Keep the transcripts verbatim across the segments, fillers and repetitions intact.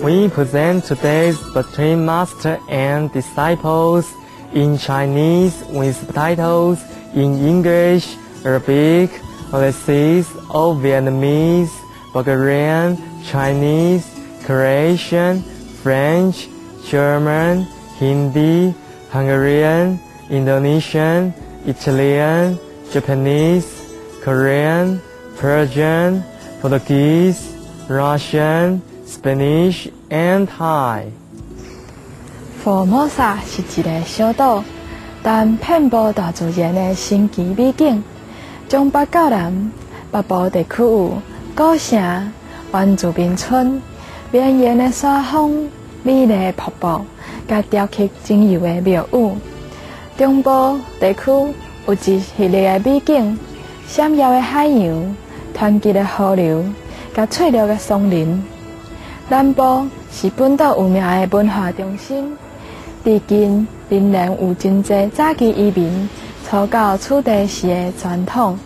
We present today's Between Master and Disciples in Chinese with subtitles in English, Arabic, Maltese, or Vietnamese, Bulgarian, Chinese, Croatian, French, German, Hindi, Hungarian, Indonesian, Italian, Japanese, Korean, Persian, Portuguese, Russian, Spanish, and Thai. Formosa 是一个小岛，但遍布大自然的神奇美景。从北到南，北部地区有古城、原住民村、绵延的山峰、美丽的瀑布，甲雕刻精油的庙宇。中部地区有一系列的美景，闪耀的海洋、湍急的河流，甲翠绿的松林。南部是本岛有名的文化中心，至今仍然有真侪早期移民初到此地时的传统。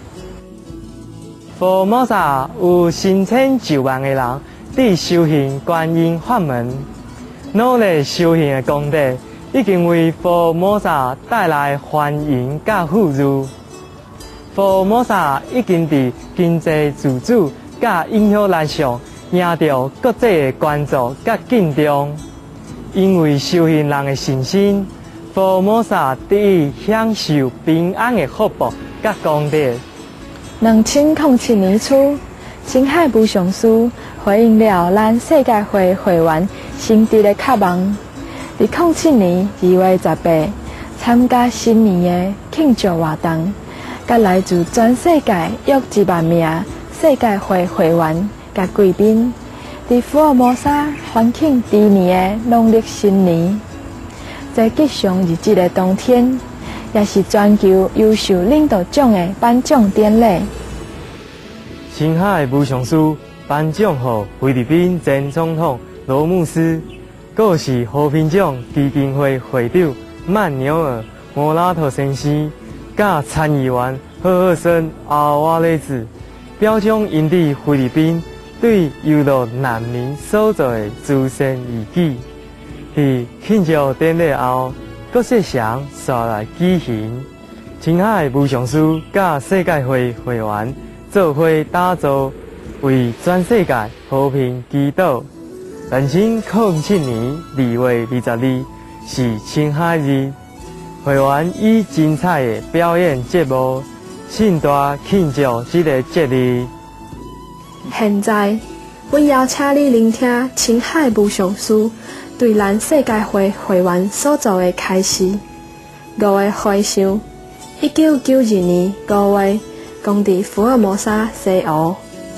Formosa 有成千上万个人伫修行观音法门，努力修行的功德已经为 Formosa 带来繁荣甲富裕。Formosa 已经伫经济自主甲影响力上赢到国际的关注甲敬重。因为修行人的信心 ，Formosa 得以享受平安的福报甲功德。 两千零七年初，青海无上师回应了咱世界会会员心智的渴望，伫零七年二月十八参加新年的庆祝活动，甲来自全世界约一万名世界会会员甲贵宾，伫福尔摩沙欢庆猪年的农历新年。在吉祥日子的当天，也是全球优秀领导奖的颁奖典礼。 青海无上师颁奖予菲律宾前总统罗姆斯，阁是和平奖基金会会长曼纽尔莫拉托先生，甲参议员赫赫森阿瓦雷兹，表彰因伫菲律宾对优乐难民所做的慈善义举。伫庆祝典礼后，各式上煞来举行。青海无上师甲世界会会员做伙打造为全世界和平祈祷。两千零七年二月二十二是青海日，会员以精彩的表演节目盛大庆祝这个节日。 现在，阮邀请你聆听青海无上师对咱世界会会员所做的开示。五月回想，一九九二年五月，讲伫福尔摩沙西湖。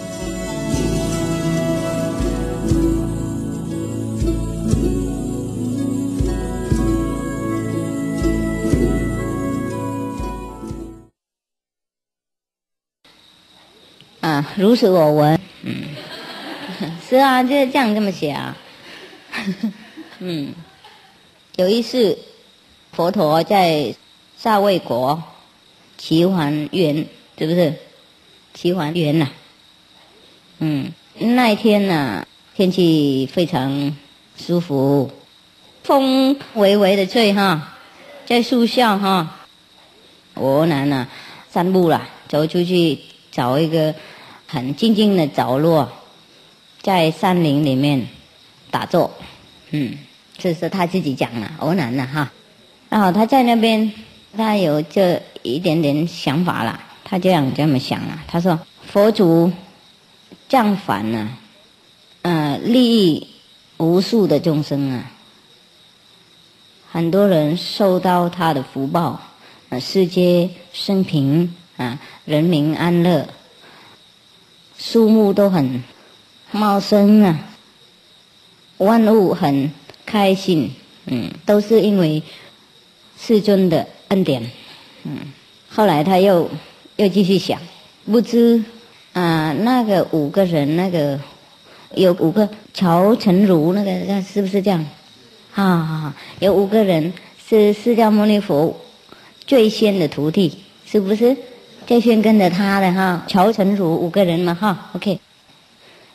啊，如是我闻。嗯，是啊，就是这样这么写啊。嗯，有一次，佛陀在舍卫国齐桓园，是不是？齐桓园呐、啊。嗯，那一天呢、啊，天气非常舒服，风微微的吹哈，在树下哈，我呢呢散步了，走出去找一个很静静的角落，在山林里面打坐。嗯，这是他自己讲的，偶然的哈。然后他在那边，他有这一点点想法了，他这样这么想啊。他说：“佛祖降凡呢、啊，呃，利益无数的众生啊，很多人受到他的福报，呃，世界升平啊，人民安乐，树木都很茂盛啊。”万物很开心，嗯，都是因为世尊的恩典，嗯。后来他又又继续想，不知啊、呃，那个五个人，那个有五个乔成儒，那个是不是这样？啊，有五个人是释迦牟尼佛最先的徒弟，是不是？最先跟着他的哈，乔成儒五个人嘛哈 ，OK。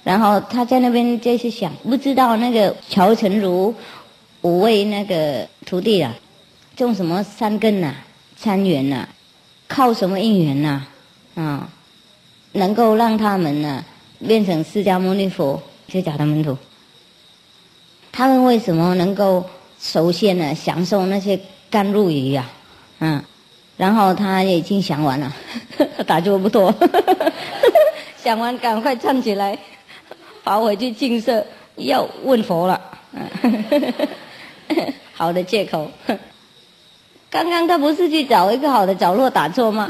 然后他在那边就是想，不知道那个乔成儒五位那个徒弟啊，种什么三根呐、参缘呐，靠什么因缘呐、啊，啊，能够让他们呢、啊、变成释迦牟尼佛就叫他门徒。他们为什么能够首先呢享受那些甘露雨呀、啊？嗯，然后他已经想完了，打坐不多，想完赶快站起来，跑回去净舍要问佛了。好的借口。刚刚他不是去找一个好的角落打坐吗？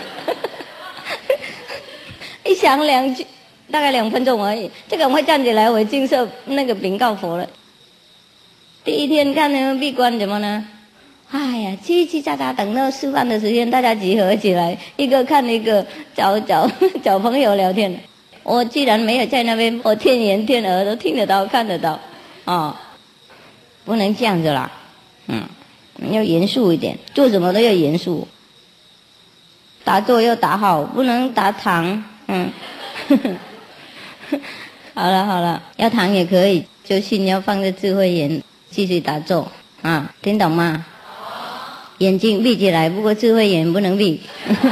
一想两句，大概两分钟而已，就赶快站起来回净舍那个禀告佛了。第一天看他们闭关怎么呢？哎呀，叽叽喳喳，等到吃饭的时间，大家集合起来，一个看一个，找找找朋友聊天。我既然没有在那边，我天眼天耳都听得到看得到，哦，不能这样子啦，嗯，要严肃一点，做什么都要严肃。打坐要打好，不能打躺，嗯。好了好了，要躺也可以，就心要放在智慧眼，继续打坐啊，听懂吗？眼睛闭起来，不过智慧眼不能闭。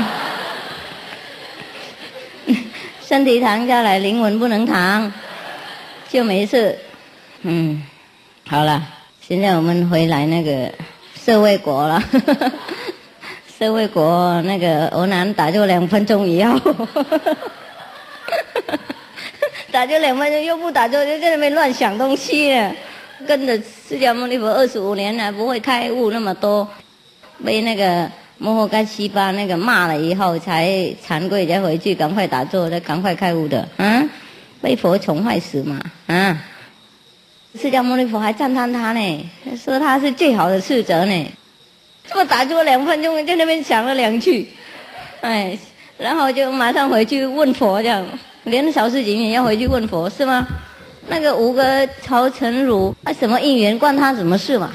身体躺下来，灵魂不能躺，就没事。嗯，好了，现在我们回来那个社会国了。社会国那个欧南打坐两分钟以后，打坐两分钟又不打坐，就在那边乱想东西了。跟着释迦牟尼佛二十五年了，不会开悟那么多，被那个摩诃迦西巴那个骂了以后，才惭愧再回去，赶快打坐，再赶快开悟的。嗯，被佛宠坏死嘛。啊，释迦牟尼佛还赞叹他呢，说他是最好的侍者呢。这么打坐两分钟，在那边想了两句，哎，然后就马上回去问佛，这样连小事情也要回去问佛，是吗？那个五个曹成儒，啊，什么因缘关他什么事嘛？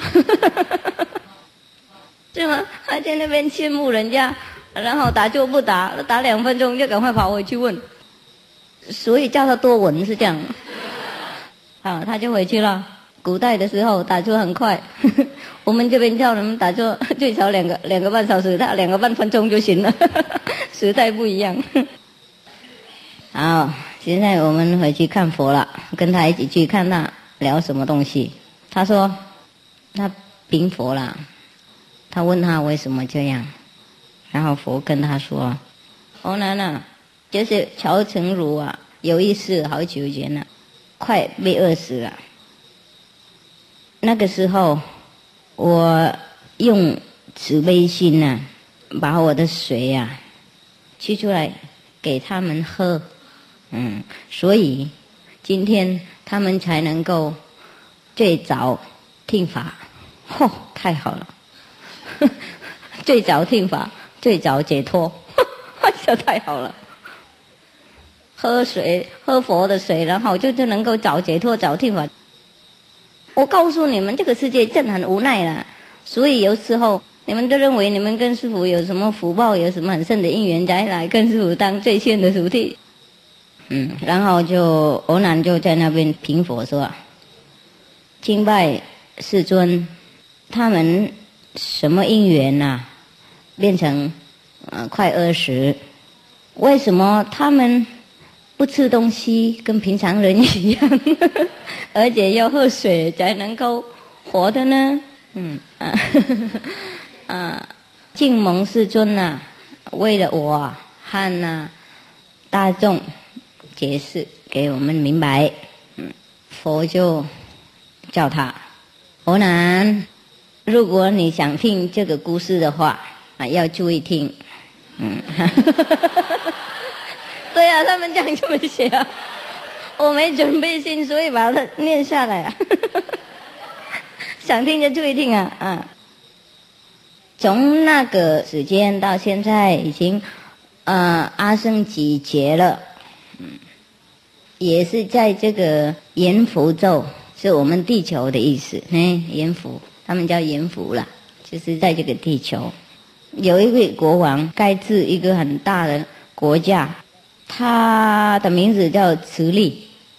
是吗？还在那边羡慕人家，然后打坐不打，打两分钟就赶快跑回去问，所以叫他多闻是这样。啊，他就回去了。古代的时候打坐很快，我们这边叫人们打坐最少两个两个半小时，他两个半分钟就行了，时代不一样。好，现在我们回去看佛了，跟他一起去看他聊什么东西。他说他禀佛了，他问他为什么这样，然后佛跟他说：“欧南啊，就是乔成儒啊，有一世好久前了，快被饿死了。那个时候，我用慈悲心啊，把我的水啊取出来给他们喝，嗯，所以今天他们才能够最早听法。嚯、哦，太好了！最早听法，最早解脱，这太好了。喝水，喝佛的水，然后就就能够早解脱，早听法。我告诉你们，这个世界真的很无奈了。所以有时候你们都认为你们跟师父有什么福报，有什么很深的因缘，才来跟师父当最炫的徒弟。嗯，然后就欧南就在那边评佛说：“敬拜世尊，他们什么因缘呐、啊，变成呃快饿死？为什么他们不吃东西跟平常人一样，而且要喝水才能够活的呢？”嗯啊啊，敬蒙世尊呐、啊，为了我和呐、啊、大众解释给我们明白。嗯，佛就叫他欧南，如果你想听这个故事的话啊，要注意听。嗯，对啊，他们这样这么写啊，我没准备心，所以把它念下来啊。想听就注意听啊啊！从那个时间到现在，已经呃阿僧几劫了，嗯，也是在这个阎浮咒，是我们地球的意思，嗯，阎浮，他们叫阎浮啦，就是在这个地球，有一位国王盖制一个很大的国家，他的名字叫慈利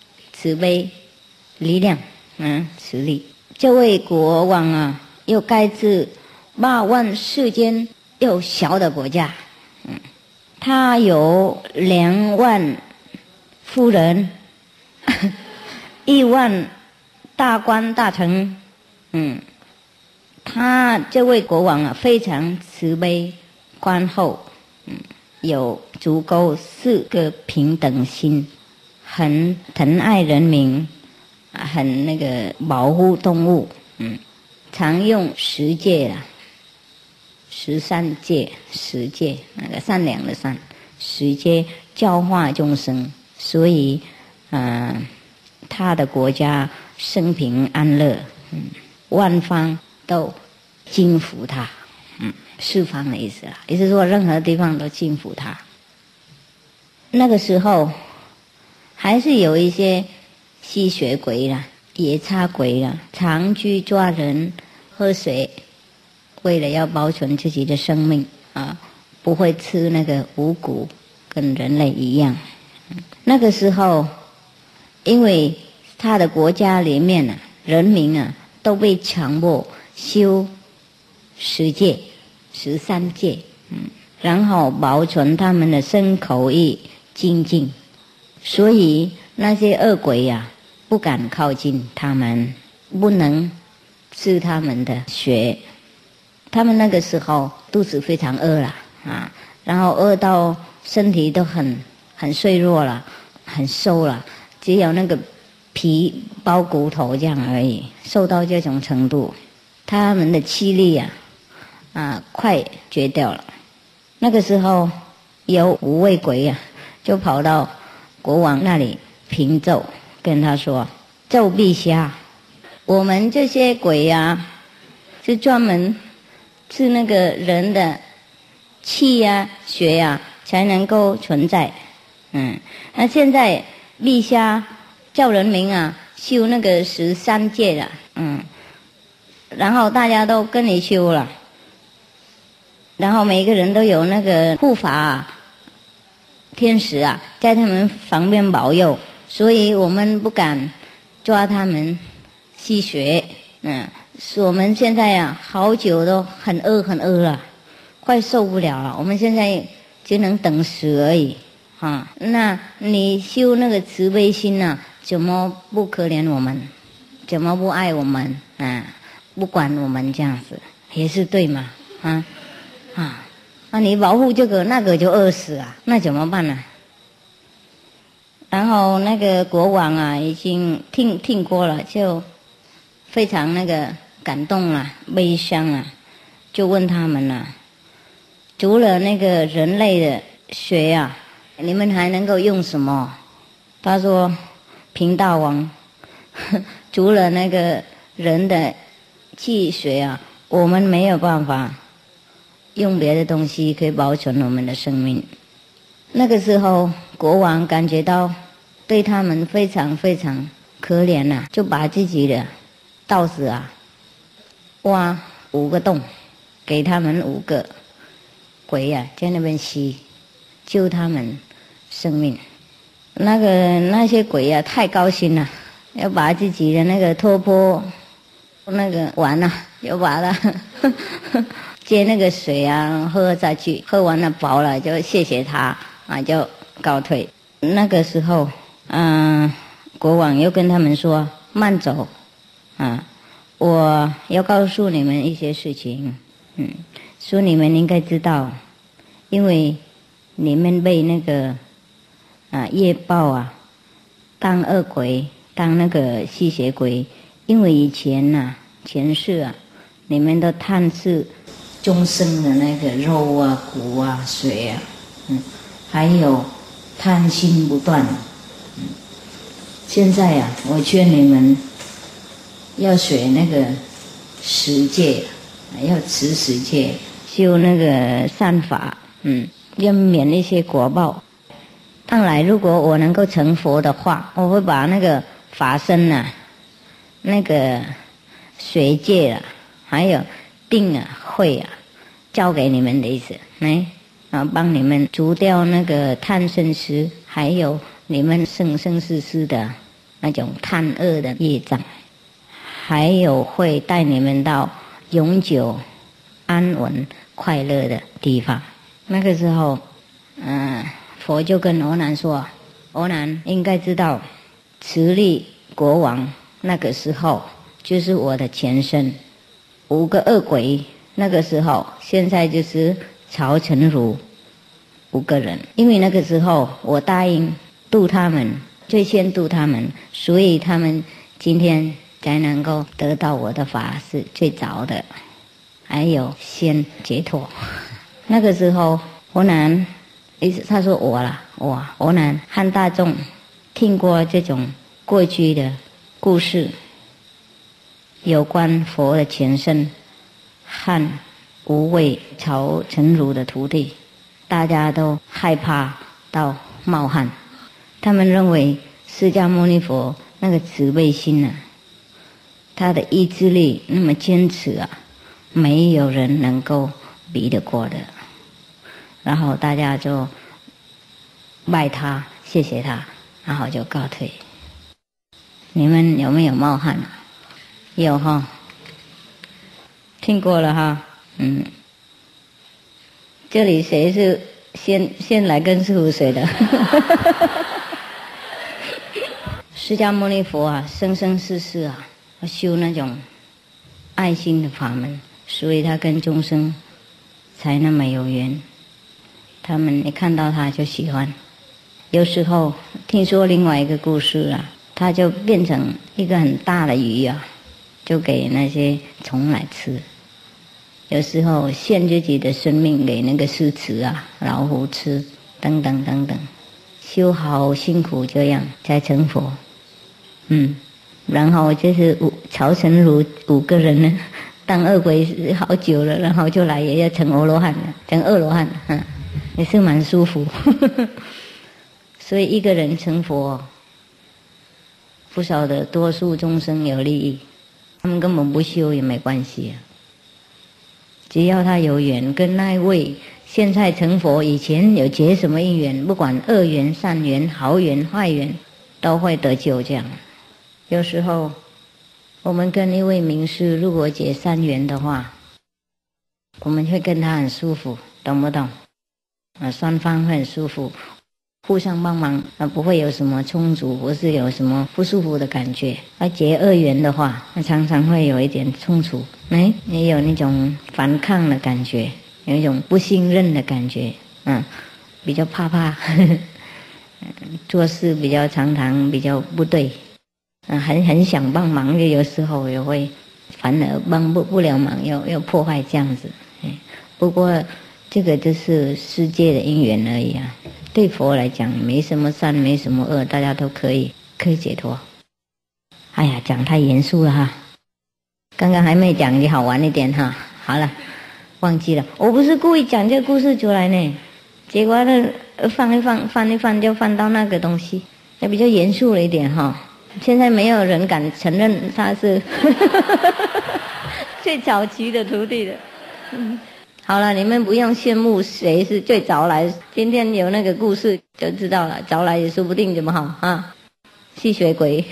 慈悲力量，嗯，慈力。这位国王啊，又该治八万世间又小的国家，嗯，他有两万夫人，一万大官大臣，嗯，他这位国王啊，非常慈悲宽厚，嗯，有足够四个平等心，很疼爱人民，很那个保护动物，嗯，常用十戒啦，十三戒，十戒那个善良的善，十戒教化众生，所以，嗯、呃，他的国家生平安乐，嗯，万方都敬服他，嗯，四方的意思啦，也就是说任何地方都敬服他。那个时候还是有一些吸血鬼啦、夜叉鬼啦，常去抓人喝水，为了要保存自己的生命啊，不会吃那个五谷，跟人类一样。那个时候，因为他的国家里面啊，人民啊都被强迫修十戒、十三戒，嗯，然后保存他们的身口意精进，所以那些恶鬼呀、啊、不敢靠近他们，不能吃他们的血。他们那个时候肚子非常饿了啊，然后饿到身体都很很脆弱了，很瘦了，只有那个皮包骨头这样而已，瘦到这种程度，他们的气力啊啊快绝掉了。那个时候有五位鬼啊，就跑到国王那里平奏，跟他说：“奏陛下，我们这些鬼啊，是专门吃那个人的气呀、血呀、才能够存在。嗯，那现在陛下叫人民啊修那个十三戒了，嗯，然后大家都跟你修了，然后每个人都有那个护法啊、天使啊在他们旁边保佑，所以我们不敢抓他们吸血。嗯，是我们现在呀、啊、好久都很饿很饿了，快受不了了，我们现在只能等死而已啊。那你修那个慈悲心啊，怎么不可怜我们，怎么不爱我们啊，不管我们这样子也是对嘛啊啊，那你保护这个那个就饿死啊，那怎么办呢？然后那个国王啊已经听听过了，就非常那个感动啊，悲伤啊，就问他们啊，除了那个人类的血啊，你们还能够用什么？他说：平大王，除了那个人的气血啊，我们没有办法用别的东西可以保存我们的生命。那个时候国王感觉到对他们非常非常可怜啊，就把自己的刀子啊挖五个洞，给他们五个鬼啊在那边吸，救他们生命。那个那些鬼啊太高兴了，要把自己的那个托钵那个碗啊，要把它接那个水啊喝下去，喝完了饱了就谢谢他啊，就告退。那个时候嗯、呃，国王又跟他们说慢走啊，我要告诉你们一些事情，嗯，说你们应该知道，因为你们被那个啊业报啊当恶鬼，当那个吸血鬼，因为以前呐、啊、前世啊，你们都贪吃众生的那个肉啊骨啊水啊，嗯，还有贪心不断，嗯，现在呀、啊，我劝你们要学那个十戒，要持十戒，修那个善法，嗯，要免一些果报。当然如果我能够成佛的话，我会把那个法身啊，那个水戒啊，还有定啊慧啊交给你们的意思，来啊帮你们除掉那个贪嗔痴，还有你们生生世世的那种贪恶的业障，还有会带你们到永久安稳快乐的地方。那个时候嗯，佛就跟阿难说，阿难应该知道慈利国王那个时候就是我的前身，五个恶鬼那个时候，现在就是曹成儒五个人。因为那个时候我答应度他们，最先度他们，所以他们今天才能够得到我的法，是最早的，还有先解脱。那个时候阿难，他说我啦，我阿难和大众听过这种过去的故事，有关佛的前身和五位曹成儒的徒弟，大家都害怕到冒汗。他们认为释迦牟尼佛那个慈悲心啊，他的意志力那么坚持啊，没有人能够比得过的。然后大家就拜他，谢谢他，然后就告退。你们有没有冒汗啊？有哈，听过了哈。嗯，这里谁是先先来跟师父学的？释迦牟尼佛啊，生生世世啊，修那种爱心的法门，所以他跟众生才那么有缘。他们一看到他就喜欢。有时候听说另外一个故事啊，他就变成一个很大的鱼啊，就给那些虫来吃。有时候献自己的生命给那个狮子啊、老虎吃，等等等等，修好辛苦，这样才成佛。嗯，然后就是五曹成儒五个人呢，当恶鬼好久了，然后就来也要成阿罗汉了，成二罗汉了，嗯，也是蛮舒服。所以一个人成佛，不晓得多数众生有利益，他们根本不修也没关系啊。只要他有缘，跟那一位现在成佛以前有结什么因缘，不管恶缘、善缘、好缘、坏缘，都会得救这样。有时候我们跟一位名师如果结善缘的话，我们会跟他很舒服，懂不懂？啊，双方会很舒服，互相帮忙，啊，不会有什么冲突，或是有什么不舒服的感觉。而结恶缘的话，那常常会有一点冲突，哎，也有那种反抗的感觉，有一种不信任的感觉，嗯，比较怕怕，呵呵，做事比较常常比较不对，嗯，很很想帮忙，就有时候也会反而帮不不了忙，又又破坏这样子。不过这个就是世界的因缘而已啊。对佛来讲，没什么善，没什么恶，大家都可以可以解脱。哎呀，讲太严肃了哈，刚刚还没讲，就好玩一点哈。好了，忘记了，我不是故意讲这个故事出来呢，结果呢翻一翻翻一翻就翻到那个东西，也比较严肃了一点哈。现在没有人敢承认他是最早期的徒弟的。嗯，好了，你们不用羡慕谁是最早来，今天有那个故事就知道了，早来也说不定怎么好啊？吸血鬼，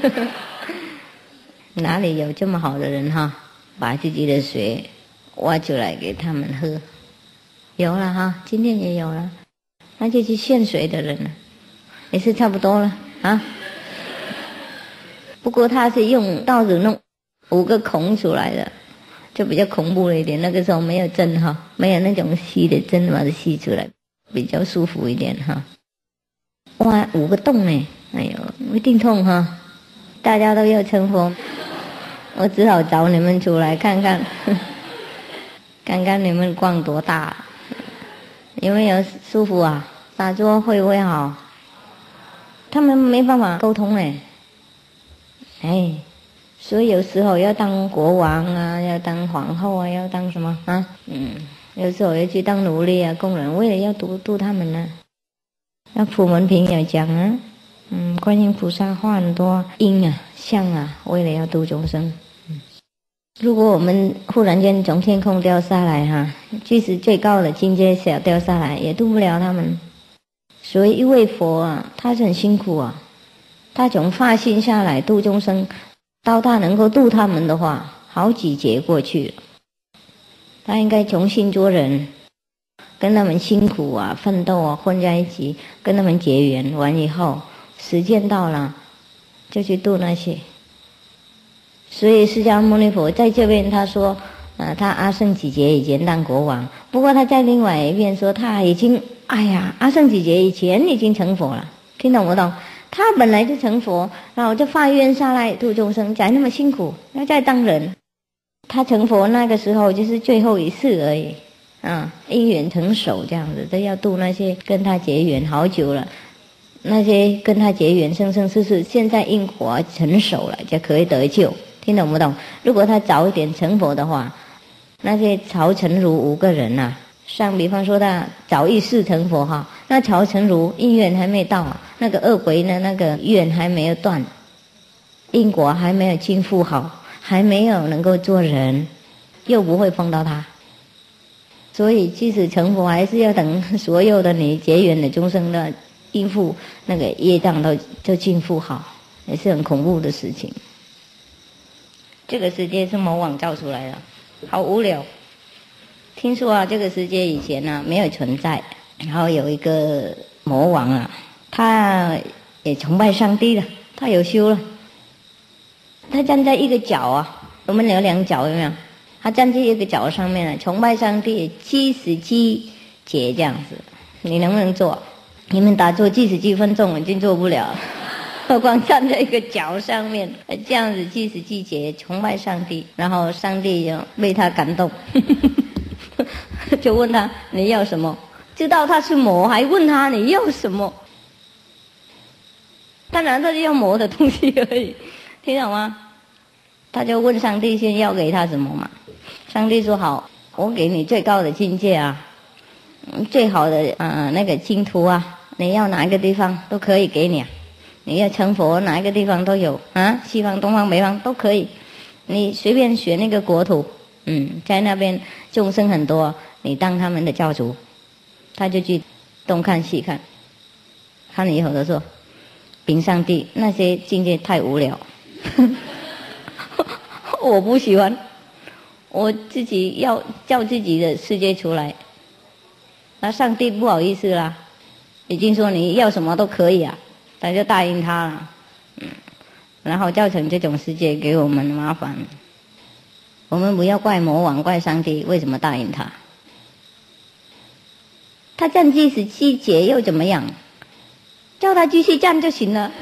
哪里有这么好的人哈？把自己的水挖出来给他们喝，有了哈，今天也有了，那就去献水的人了，也是差不多了啊。不过他是用刀子弄五个孔出来的，就比较恐怖了一点。那个时候没有针哈，没有那种吸的针把它吸出来，比较舒服一点哈。哇，五个洞呢，哎呦，一定痛哈！大家都要成佛，我只好找你们出来看看，看看你们光多大，有没有舒服啊？打坐会不会好？他们没办法沟通嘞。哎，所以有时候要当国王啊，要当皇后啊，要当什么啊？嗯，有时候要去当奴隶啊、工人，为了要度度他们呢。那普门品有讲啊，嗯，观音菩萨画很多因啊、相啊，为了要度众生。嗯，如果我们忽然间从天空掉下来哈、啊，即使最高的境界小掉下来，也度不了他们。所以一位佛啊，他是很辛苦啊。 他从发心下来度众生，到他能够度他们的话，好几劫过去了。他应该重新做人，跟他们辛苦啊、奋斗啊，混在一起，跟他们结缘完以后，时间到了，就去度那些。所以释迦牟尼佛在这边他说，呃，他阿僧祇劫以前当国王，不过他在另外一边说他已经，哎呀，阿僧祇劫以前已经成佛了，听懂不懂？他本来就成佛，然后就发愿下来度众生，才那么辛苦，要再当人。他成佛那个时候就是最后一世而已，啊，因缘成熟这样子，都要度那些跟他结缘好久了，那些跟他结缘生生世世，现在因果成熟了，就可以得救，听懂不懂？如果他早一点成佛的话，那些曹成儒五个人啊，像比方说他早一世成佛哈，那曹成儒因缘还没到啊，那个恶鬼呢，那个愿还没有断，因果还没有尽付好，还没有能够做人，又不会碰到他。所以即使成佛，还是要等所有的你结缘的众生的应付那个业障都就尽付好，也是很恐怖的事情。这个世界是魔王造出来的，好无聊。听说啊，这个世界以前啊没有存在，然后有一个魔王啊，他也崇拜上帝了，他有修了。他站在一个角啊，我们有两角有没有？他站在一个角上面啊，崇拜上帝七十七节这样子，你能不能做？你们打坐七十七分钟已经做不了，何况站在一个角上面这样子七十七节崇拜上帝，然后上帝就被他感动，就问他你要什么？知道他是魔，还问他你要什么？当然他是要魔的东西而已，听懂吗？他就问上帝先要给他什么嘛？上帝说好，我给你最高的境界啊，最好的呃那个净土啊，你要哪一个地方都可以给你啊，你要成佛哪一个地方都有啊，西方、东方、北方都可以，你随便选那个国土，嗯，在那边众生很多，你当他们的教主。他就去东看西看，看了以后他说，禀上帝，那些境界太无聊，我不喜欢，我自己要叫自己的世界出来。那上帝不好意思啦，已经说你要什么都可以啊，他就答应他了，嗯，然后造成这种世界给我们麻烦。我们不要怪魔王怪上帝，为什么答应他？他站七十七节又怎么样？叫他继续站就行了，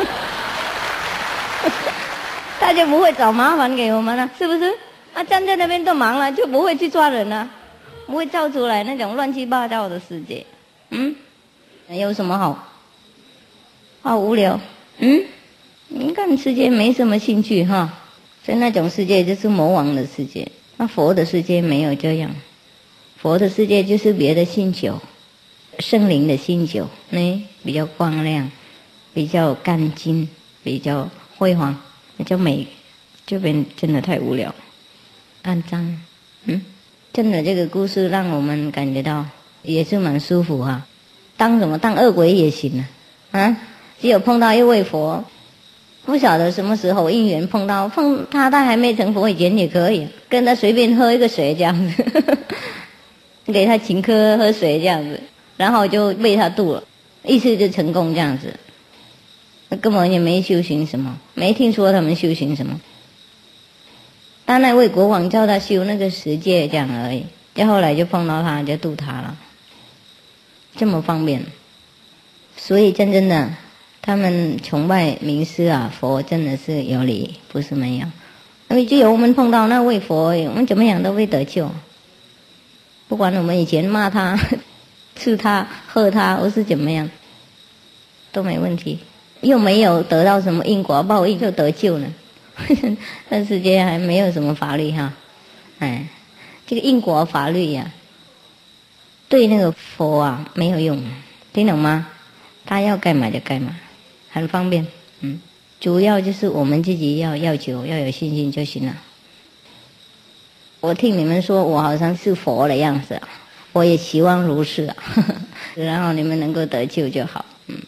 他就不会找麻烦给我们了，是不是？他站在那边都忙了，就不会去抓人了，不会造出来那种乱七八糟的世界。嗯，有什么好？好无聊。嗯，你看世界没什么兴趣哈，所以那种世界就是魔王的世界。那佛的世界没有这样。佛的世界就是别的星球，圣灵的星球，呢比较光亮，比较干净，比较辉煌，比较美。这边真的太无聊，肮脏。嗯，真的这个故事让我们感觉到也是蛮舒服啊。当什么当恶鬼也行啊，啊，只有碰到一位佛，不晓得什么时候因缘碰到，碰他他还没成佛以前也可以跟他随便喝一个水这样子。给他请客喝水这样子，然后就被他渡了，一次就成功这样子。根本也没修行什么，没听说他们修行什么。但那位国王叫他修那个十戒这样而已，就后来就碰到他，就渡他了，这么方便。所以真正的他们崇拜名师啊，佛真的是有理，不是没有。因为只有我们碰到那位佛，我们怎么样都会得救。不管我们以前骂他、吃他、喝他，或是怎么样，都没问题，又没有得到什么因果报应就得救呢。这世界还没有什么法律哈，哎，这个因果法律呀、啊，对那个佛啊没有用，听懂吗？他要干嘛就干嘛，很方便。嗯，主要就是我们自己要要求，要有信心就行了。我听你们说我好像是佛的样子啊，我也希望如是啊，然后你们能够得救就好。嗯，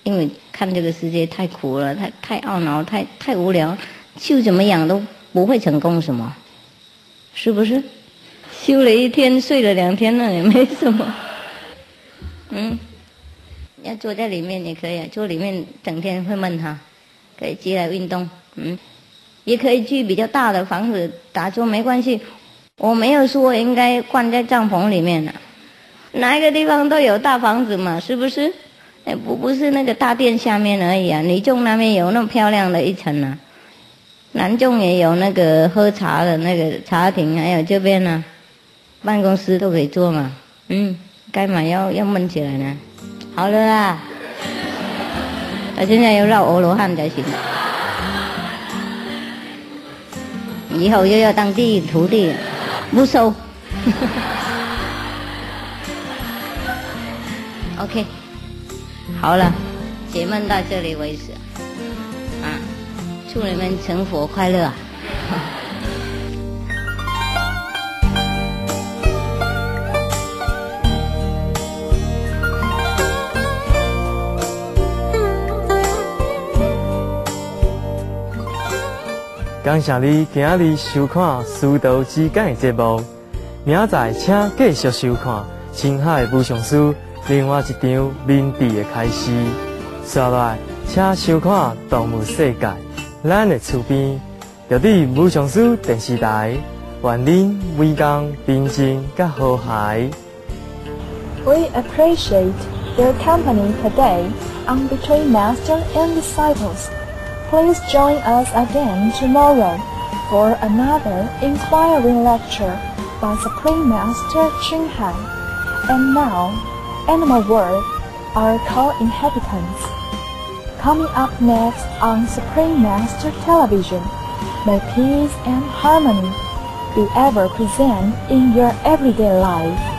因为看这个世界太苦了，太太懊恼，太太无聊，修怎么样都不会成功什么，是不是？修了一天，睡了两天，那也没什么。嗯，要坐在里面也可以啊，坐里面整天会闷哈，可以起来运动。嗯，也可以去比较大的房子打坐，没关系。我没有说应该关在帐篷里面啊，哪一个地方都有大房子嘛，是不是？哎，不不是那个大殿下面而已啊，女众那边有那么漂亮的一层啊，男众也有那个喝茶的那个茶亭，还有这边呢、啊，办公室都可以做嘛。嗯，该嘛要要闷起来呢。好了啦，他现在要绕阿罗汉才行，以后又要当第一徒弟，不收。OK。好了，解闷到这里为止，啊，祝你们成佛快乐啊！ 感谢你今日收看《师道之间》的节目，明仔请继续收看青海无上师另外一场明智的开始。接下来，请收看《动物世界》，咱的厝边，就伫无上师电视台，愿恁每天平静甲和谐。 We appreciate your company today on Between Master and Disciples. Please join us again tomorrow for another inspiring lecture by Supreme Master Ching Hai. And now, Animal World, our co-inhabitants. Coming up next on Supreme Master Television, may peace and harmony be ever present in your everyday life.